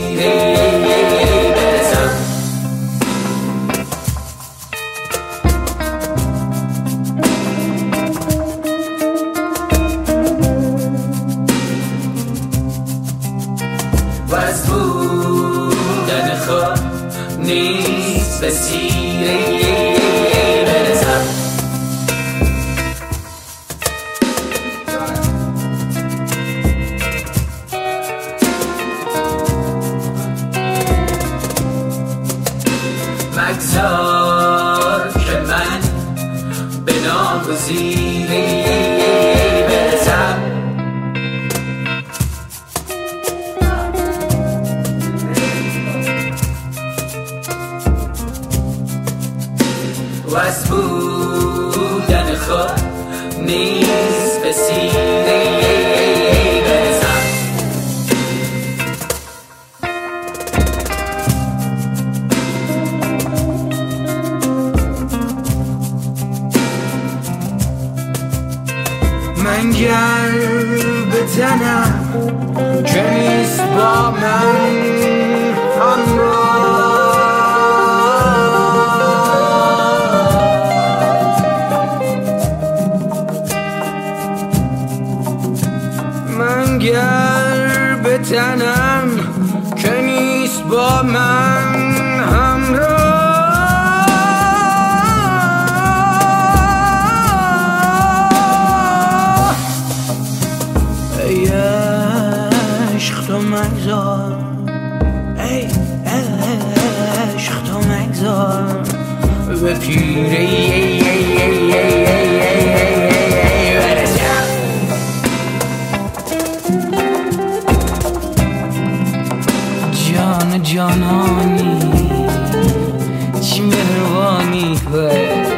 برسم. و از بودن خود نیست به سیره برسم. مگذار که من به ناگزیره برسم. و از بودن خود نیست به سیره برسم. من گر به تنم که نیست با من همراه، من گر به تنم که نیست با من همراه، ای عشق تو مگذار، ای عشق تو مگذار به پیره برسم. جان جانانی چی مهربانی